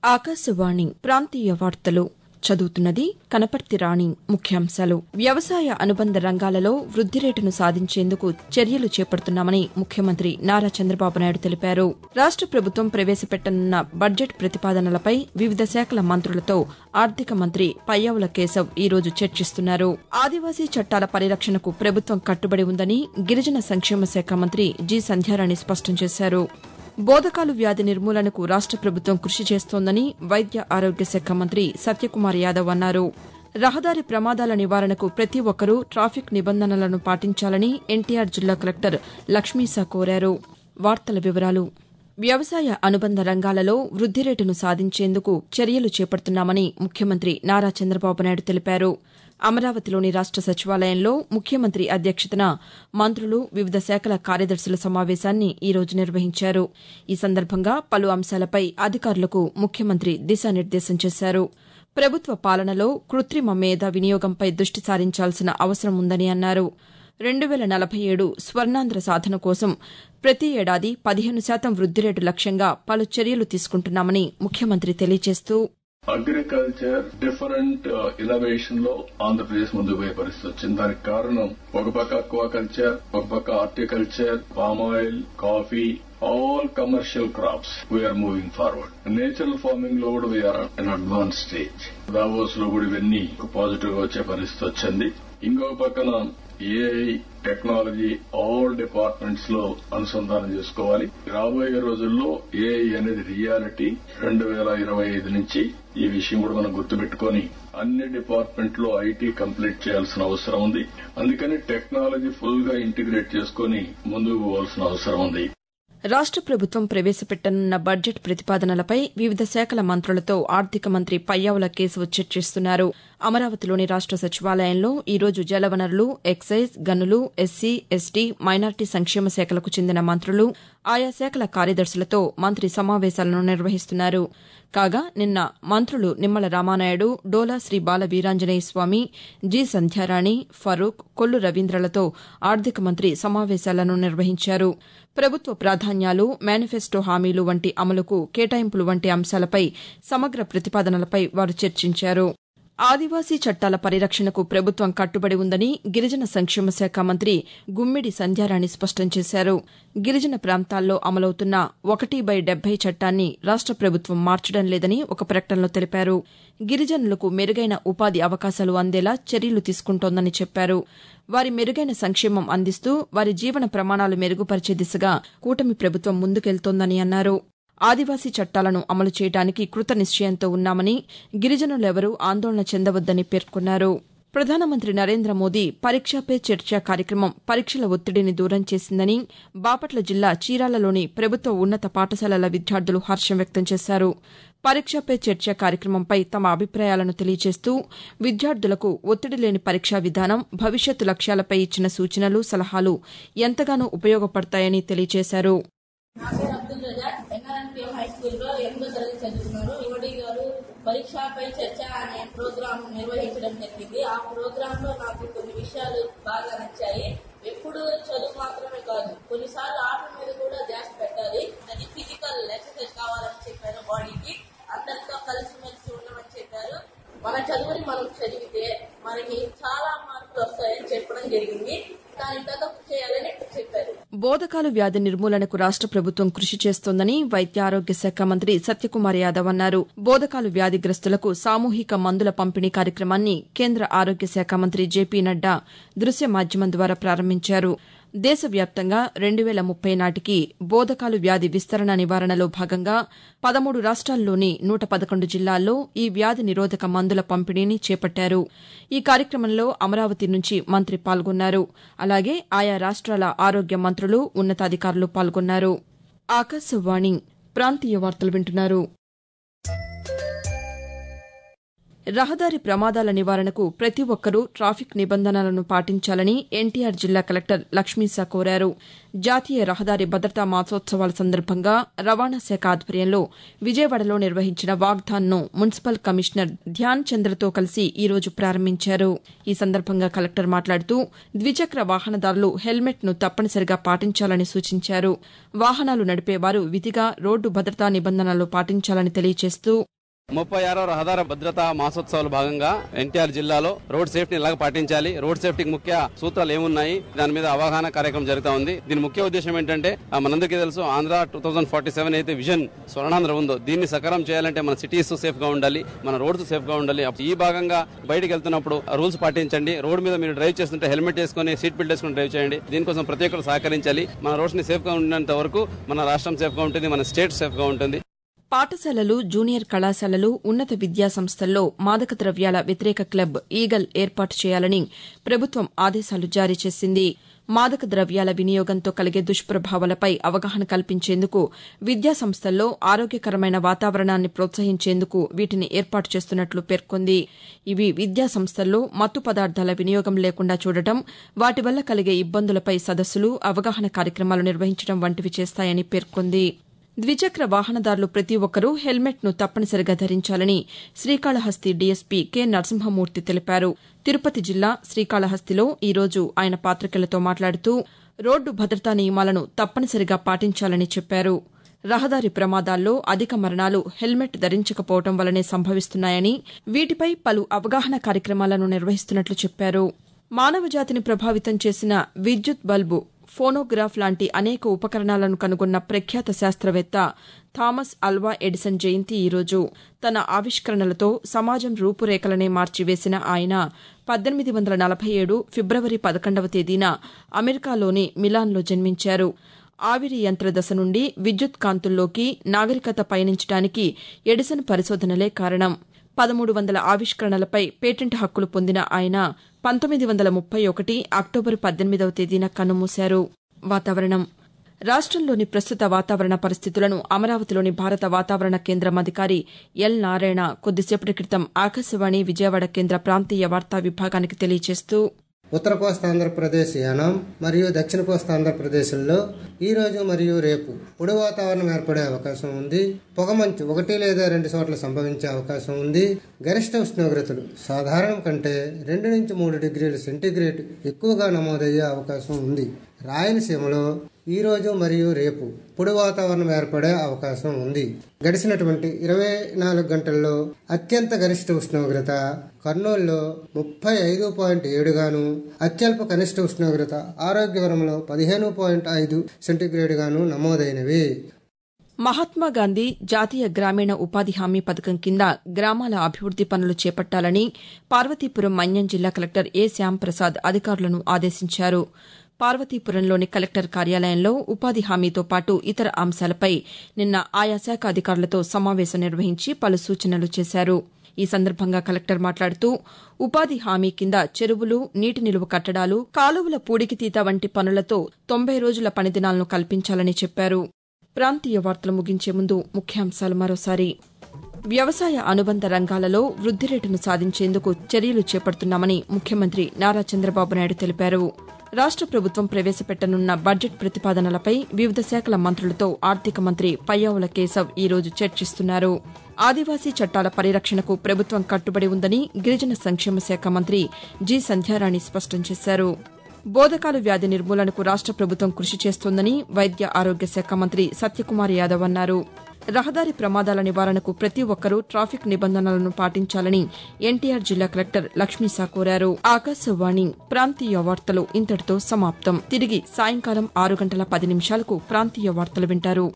ఆకాశవాణి ప్రాంతీయ వార్తలు చదువుతున్నది కనపర్తి రాణి. ముఖ్యాంశాలు. వ్యవసాయ అనుబంధ రంగాలలో వృద్ది రేటును సాధించేందుకు చర్యలు చేపడుతున్నామని ముఖ్యమంత్రి నారా చంద్రబాబు నాయుడు తెలిపారు. రాష్ట ప్రభుత్వం ప్రవేశపెట్టనున్న బడ్జెట్ ప్రతిపాదనలపై వివిధ శాఖల మంత్రులతో ఆర్థిక మంత్రి పయ్యావుల కేశవ్ ఈరోజు చర్చిస్తున్నారు. ఆదివాసీ చట్టాల పరిరక్షణకు ప్రభుత్వం కట్టుబడి ఉందని గిరిజన సంక్షేమ శాఖ మంత్రి జి సంధ్యారాణి స్పష్టం చేశారు. బోదకాలు వ్యాధి నిర్మూలనకు రాష్ట ప్రభుత్వం కృషి చేస్తోందని వైద్య ఆరోగ్య శాఖ మంత్రి సత్యకుమార్ యాదవ్ అన్నారు. రహదారి ప్రమాదాల నివారణకు ప్రతి ఒక్కరూ ట్రాఫిక్ నిబంధనలను పాటించాలని ఎన్టీఆర్ జిల్లా కలెక్టర్ లక్ష్మీసా కోరారు. వార్తల వివరాలు. వ్యవసాయ అనుబంధ రంగాలలో వృద్ది రేటును సాధించేందుకు చర్యలు చేపడుతున్నామని ముఖ్యమంత్రి నారా చంద్రబాబు నాయుడు తెలిపారు. అమరావతిలోని రాష్ట సచివాలయంలో ముఖ్యమంత్రి అధ్యక్షతన మంత్రులు, వివిధ శాఖల కార్యదర్శుల సమావేశాన్ని ఈరోజు నిర్వహించారు. ఈ సందర్భంగా పలు అంశాలపై అధికారులకు ముఖ్యమంత్రి దిశానిర్దేశం చేశారు. ప్రభుత్వ పాలనలో కృత్రిమ మేధ వినియోగంపై దృష్టి సారించాల్సిన అవసరం ఉందని అన్నారు. 2047 స్వర్ణాంధ్ర సాధన కోసం ప్రతి ఏడాది 15% వృద్ది రేటు లక్ష్యంగా పలు చర్యలు తీసుకుంటున్నామని ముఖ్యమంత్రి తెలియజేస్తూ అగ్రికల్చర్ డిఫరెంట్ ఇన్నోవేషన్ లో ఆంధ్రప్రదేశ్ ముందుకు పోయే పరిస్థితి వచ్చింది. దానికి కారణం ఒక పక్క అక్వాకల్చర్, ఒక పక్క horticulture, palm oil, coffee, all commercial crops we are moving forward. Natural farming లో కూడా we are in advanced stage. Davos లో కూడా ఇవన్నీ పాజిటివ్ గా వచ్చే పరిస్థితి వచ్చింది. ఇంకొక పక్కన ఏఐ టెక్నాలజీ ఆల్ డిపార్ట్మెంట్స్ లో అనుసంధానం చేసుకోవాలి. రాబోయే రోజుల్లో ఏఐ అనేది రియాలిటీ. 2025 నుంచి ఈ విషయం కూడా మనం గుర్తుపెట్టుకుని అన్ని డిపార్ట్మెంట్ లో ఐటీ కంప్లీట్ చేయాల్సిన అవసరం ఉంది. అందుకని టెక్నాలజీ ఫుల్ గా ఇంటిగ్రేట్ చేసుకుని ముందుకు పోవాల్సిన అవసరం ఉంది. రాష్ట ప్రభుత్వం ప్రవేశపెట్టనున్న బడ్జెట్ ప్రతిపాదనలపై వివిధ శాఖల మంత్రులతో ఆర్థిక మంత్రి పయ్యావుల కేశవ్ చర్చిస్తున్నారు. అమరావతిలోని రాష్ట సచివాలయంలో ఈరోజు జలవనరులు, ఎక్సైజ్, గనులు, ఎస్సీ, ఎస్టీ, మైనార్టీ సంక్షేమ శాఖలకు చెందిన మంత్రులు, ఆయా శాఖల కార్యదర్శులతో మంత్రి సమావేశాలను నిర్వహిస్తున్నారు. కాగా నిన్న మంత్రులు నిమ్మల రామానాయుడు, డోలా శ్రీ బాల వీరాంజనేయ స్వామి, జి సంధ్యారాణి, ఫరూక్, కొల్లు రవీంద్రలతో ఆర్థిక మంత్రి సమావేశాలను నిర్వహించారు. ప్రభుత్వ ప్రాధాన్యాలు, మేనిఫెస్టో హామీలు వంటి అమలుకు కేటాయింపులు వంటి అంశాలపై సమగ్ర ప్రతిపాదనలపై వారు చర్చించారు. ఆదివాసీ చట్టాల పరిరక్షణకు ప్రభుత్వం కట్టుబడి ఉందని గిరిజన సంక్షేమ శాఖ మంత్రి గుమ్మిడి సంధ్యారాణి స్పష్టం చేశారు. గిరిజన ప్రాంతాల్లో అమలవుతున్న 1/70 చట్టాన్ని రాష్ట ప్రభుత్వం మార్చడం లేదని ఒక ప్రకటనలో తెలిపారు. గిరిజనులకు మెరుగైన ఉపాధి అవకాశాలు అందేలా చర్యలు తీసుకుంటోందని చెప్పారు. వారి మెరుగైన సంక్షేమం అందిస్తూ వారి జీవన ప్రమాణాలు మెరుగుపరిచే దిశగా కూటమి ప్రభుత్వం ముందుకెళ్తోందని అన్నారు. ఆదివాసీ చట్టాలను అమలు చేయడానికి కృత నిశ్చయంతో ఉన్నామని, గిరిజనులెవరూ ఆందోళన చెందవద్దని పేర్కొన్నారు. ప్రధానమంత్రి నరేంద్ర మోదీ పరీక్షా పే చర్చ కార్యక్రమం పరీక్షల ఒత్తిడిని దూరం చేసిందని బాపట్ల జిల్లా చీరాలలోని ప్రభుత్వ ఉన్నత పాఠశాలల విద్యార్థులు హర్షం వ్యక్తం చేశారు. పరీక్షా పే చర్చ కార్యక్రమంపై తమ అభిప్రాయాలను తెలియజేస్తూ విద్యార్థులకు ఒత్తిడి లేని పరీక్షా విధానం, భవిష్యత్తు లక్ష్యాలపై ఇచ్చిన సూచనలు, సలహాలు ఎంతగానో ఉపయోగపడతాయని తెలియజేశారు. హైస్కూల్లో 8వ తరగతి చదువుతున్నారు. యువడి గారు పరీక్షపై చర్చ అనే ప్రోగ్రాం నిర్వహించడం జరిగింది. ఆ ప్రోగ్రామ్ లో నాకు కొన్ని విషయాలు బాగా నచ్చాయి. ఎప్పుడు చదువు మాత్రమే కాదు, కొన్నిసార్లు ఆట మీద కూడా ధ్యాస పెట్టాలి. అది ఫిజికల్ ఎక్సర్సైజ్ కావాలని చెప్పారు. బాడీకి అందరితో కలిసిమెలిసి ఉండమని చెప్పారు. మన చదువుని మనం చదివితే మనకి చాలా మార్కులు వస్తాయని చెప్పడం జరిగింది. దాని తగ్గ చేయాలని చెప్పారు. బోదకాలు వ్యాధి నిర్మూలనకు రాష్ట ప్రభుత్వం కృషి చేస్తోందని వైద్య ఆరోగ్య శాఖ మంత్రి సత్యకుమార్ యాదవ్ అన్నారు. బోదకాలు వ్యాధిగ్రస్తులకు సామూహిక మందుల పంపిణీ కార్యక్రమాన్ని కేంద్ర ఆరోగ్య శాఖ మంత్రి జేపీ నడ్డా దృశ్య మాధ్యమం ద్వారా ప్రారంభించారు. దేశవ్యాప్తంగా 2030 నాటికి బోదకాలు వ్యాధి విస్తరణ నివారణలో భాగంగా 13 రాష్ట్రాల్లోని 111 జిల్లాల్లో ఈ వ్యాధి నిరోధక మందుల పంపిణీని చేపట్టారు. ఈ కార్యక్రమంలో అమరావతి నుంచి మంత్రి పాల్గొన్నారు. అలాగే ఆయా రాష్ట్రాల ఆరోగ్య మంత్రులు, ఉన్నతాధికారులు పాల్గొన్నారు. ఆకాశవాణి ప్రాంతీయ వార్తలు వింటున్నారు. రహదారి ప్రమాదాల నివారణకు ప్రతి ఒక్కరూ ట్రాఫిక్ నిబంధనలను పాటించాలని ఎన్టీఆర్ జిల్లా కలెక్టర్ లక్ష్మీసా కోరారు. జాతీయ రహదారి భద్రతా మాసోత్సవాల సందర్భంగా రవాణా శాఖ ఆధ్వర్యంలో విజయవాడలో నిర్వహించిన వాగ్దాన్ను మున్సిపల్ కమిషనర్ ధ్యాన్ చంద్రతో కలిసి ఈరోజు ప్రారంభించారు. ఈ సందర్భంగా కలెక్టర్ మాట్లాడుతూ ద్విచక్ర వాహనదారులు హెల్మెట్ను తప్పనిసరిగా పాటించాలని సూచించారు. వాహనాలు నడిపేవారు విధిగా రోడ్డు భద్రతా నిబంధనలు పాటించాలని తెలియజేస్తూ 36వ రహదారి భద్రతా మాసోత్సవాల భాగంగా ఎన్టీఆర్ జిల్లాలో రోడ్ సేఫ్టీని ఎలాగ పాటించాలి, రోడ్ సేఫ్టీకి ముఖ్య సూత్రాలు ఏమున్నాయి, దాని మీద అవగాహన కార్యక్రమం జరుగుతా ఉంది. దీని ముఖ్య ఉద్దేశం ఏంటంటే మనందరికీ తెలుసు ఆంధ్ర 2047 అయితే విజన్ స్వర్ణాంధ్ర ఉందో దీన్ని సకారం చేయాలంటే మన సిటీస్ సేఫ్ గా ఉండాలి, మన రోడ్స్ సేఫ్ గా ఉండాలి. ఈ భాగంగా బయటకు వెళ్తున్నప్పుడు రూల్స్ పాటించండి. రోడ్ మీద మీరు డ్రైవ్ చేస్తుంటే హెల్మెట్ వేసుకుని సీట్ బెల్ట్ వేసుకుని డ్రైవ్ చేయండి. దీనికోసం ప్రతి ఒక్కరు సహకరించాలి. మన రోడ్స్ ని సేఫ్ గా ఉన్నంత వరకు మన రాష్ట్రం సేఫ్ గా ఉంటుంది, మన స్టేట్ సేఫ్ గా ఉంటుంది. పాఠశాలలు, జూనియర్ కళాశాలలు, ఉన్నత విద్యా సంస్థల్లో మాదక ద్రవ్యాల వ్యతిరేక క్లబ్ ఈగల్ ఏర్పాటు చేయాలని ప్రభుత్వం ఆదేశాలు జారీ చేసింది. మాదక ద్రవ్యాల వినియోగంతో కలిగే దుష్ప్రభావాలపై అవగాహన కల్పించేందుకు విద్యా సంస్థల్లో ఆరోగ్యకరమైన వాతావరణాన్ని ప్రోత్సహించేందుకు వీటిని ఏర్పాటు చేస్తున్నట్లు పేర్కొంది. ఇవి విద్యా సంస్థల్లో మత్తు పదార్థాల వినియోగం లేకుండా చూడటం, వాటి వల్ల కలిగే ఇబ్బందులపై సదస్సులు, అవగాహన కార్యక్రమాలు నిర్వహించడం వంటివి చేస్తాయని పేర్కొంది. ద్విచక్ర వాహనదారులు ప్రతి ఒక్కరూ హెల్మెట్ను తప్పనిసరిగా ధరించాలని శ్రీకాళహస్తి డీఎస్పీ కె నరసింహమూర్తి తెలిపారు. తిరుపతి జిల్లా శ్రీకాళహస్తిలో ఈరోజు ఆయన పాతికేయులతో మాట్లాడుతూ రోడ్డు భద్రతా నియమాలను తప్పనిసరిగా పాటించాలని చెప్పారు. రహదారి ప్రమాదాల్లో అధిక మరణాలు హెల్మెట్ ధరించకపోవడం వల్లనే సంభవిస్తున్నాయని, వీటిపై పలు అవగాహన కార్యక్రమాలను నిర్వహిస్తున్నట్లు చెప్పారు. మానవజాతిని ప్రభావితం చేసిన విద్యుత్ బల్బు, ఫోనోగ్రాఫ్ లాంటి అనేక ఉపకరణాలను కనుగొన్న ప్రఖ్యాత శాస్త్రవేత్త థామస్ అల్వా ఎడిసన్ జయంతి ఈరోజు. తన ఆవిష్కరణలతో సమాజం రూపురేఖలనే మార్చివేసిన ఆయన 1847 ఫిబ్రవరి 11వ తేదీన అమెరికాలోని మిలాన్లో జన్మించారు. ఆవిరి యంత్ర దశ నుండి విద్యుత్ కాంతుల్లోకి నాగరికత పయనించడానికి ఎడిసన్ పరిశోధనలే కారణం. 1300 ఆవిష్కరణలపై పేటెంట్ హక్కులు పొందిన ఆయన 1931 అక్టోబర్ 18వ తేదీన కన్నుమూశారు. వాతావరణం. రాష్టంలోని ప్రస్తుత వాతావరణ పరిస్థితులను అమరావతిలోని భారత వాతావరణ కేంద్రం అధికారి ఎల్ నారాయణ కొద్దిసేపటి క్రితం ఆకాశవాణి విజయవాడ కేంద్ర ప్రాంతీయ వార్తా విభాగానికి తెలియజేస్తూ ఉత్తర కోస్తా ఆంధ్రప్రదేశ్, యానాం మరియు దక్షిణ కోస్తా ఆంధ్రప్రదేశ్లో ఈ రోజు మరియు రేపు పొడి వాతావరణం ఏర్పడే అవకాశం ఉంది. పొగమంచు 1 లేదా 2 చోట్ల సంభవించే అవకాశం ఉంది. గరిష్ట ఉష్ణోగ్రతలు సాధారణం కంటే 2 నుంచి 3 డిగ్రీల సెంటీగ్రేడ్ ఎక్కువగా నమోదయ్యే అవకాశం ఉంది. రాయలసీమలో ఈ రోజు మరియు రేపు పొడి వాతావరణం ఏర్పడే అవకాశం ఉంది. గడిచినటువంటి 24 గంటల్లో అత్యంత గరిష్ట ఉష్ణోగ్రత కర్నూలులో 35.7 గాను, అత్యల్ప కనిష్ట ఉష్ణోగ్రత ఆరోగ్యవరంలో 15.5 సెంటీగ్రేడ్ గాను నమోదైనవి. మహాత్మాగాంధీ జాతీయ గ్రామీణ ఉపాధి హామీ పథకం కింద గ్రామాల అభివృద్ది పనులు చేపట్టాలని పార్వతీపురం మన్యం జిల్లా కలెక్టర్ ఏ శ్యాంప్రసాద్ అధికారులను ఆదేశించారు. పార్వతీపురంలోని కలెక్టర్ కార్యాలయంలో ఉపాధి హామీతో పాటు ఇతర అంశాలపై నిన్న ఆయా శాఖ అధికారులతో సమావేశం నిర్వహించి పలు సూచనలు చేశారు. ఈ సందర్భంగా కలెక్టర్ మాట్లాడుతూ ఉపాధి హామీ కింద చెరువులు, నీటి నిలువ కట్టడాలు, కాలువల పూడికితీత వంటి పనులతో 90 రోజుల పనిదినాలను కల్పించాలని చెప్పారు. ప్రాంతీయ వార్తలు ముగించే ముందు ముఖ్యాంశాలు మరోసారి. వ్యవసాయ అనుబంధ రంగాలలో వృద్ది రేటును సాధించేందుకు చర్యలు చేపడుతున్నామని ముఖ్యమంత్రి నారా చంద్రబాబు నాయుడు తెలిపారు. రాష్ట ప్రభుత్వం ప్రవేశపెట్టనున్న బడ్జెట్ ప్రతిపాదనలపై వివిధ శాఖల మంత్రులతో ఆర్థిక మంత్రి పయ్యావుల కేశవ్ ఈరోజు చర్చిస్తున్నారు. ఆదివాసీ చట్టాల పరిరక్షణకు ప్రభుత్వం కట్టుబడి ఉందని గిరిజన సంక్షేమ శాఖ మంత్రి జి సంధ్యారాణి స్పష్టం చేశారు. బోధకాలు వ్యాధి నిర్మూలనకు రాష్ట ప్రభుత్వం కృషి చేస్తోందని వైద్య ఆరోగ్య శాఖ మంత్రి సత్యకుమార్ యాదవ్ అన్నారు. రహదారి ప్రమాదాల నివారణకు ప్రతి ఒక్కరూ ట్రాఫిక్ నిబంధనలను పాటించాలని ఎన్టీఆర్ జిల్లా కలెక్టర్ లక్ష్మీసా కోరారు. ఆకాశవాణి ప్రాంతీయ వార్తలు ఇంతటితో సమాప్తం. తిరిగి సాయంకాలం 6 గంటల 10 నిమిషాలకు ప్రాంతీయ వార్తలు వింటారు.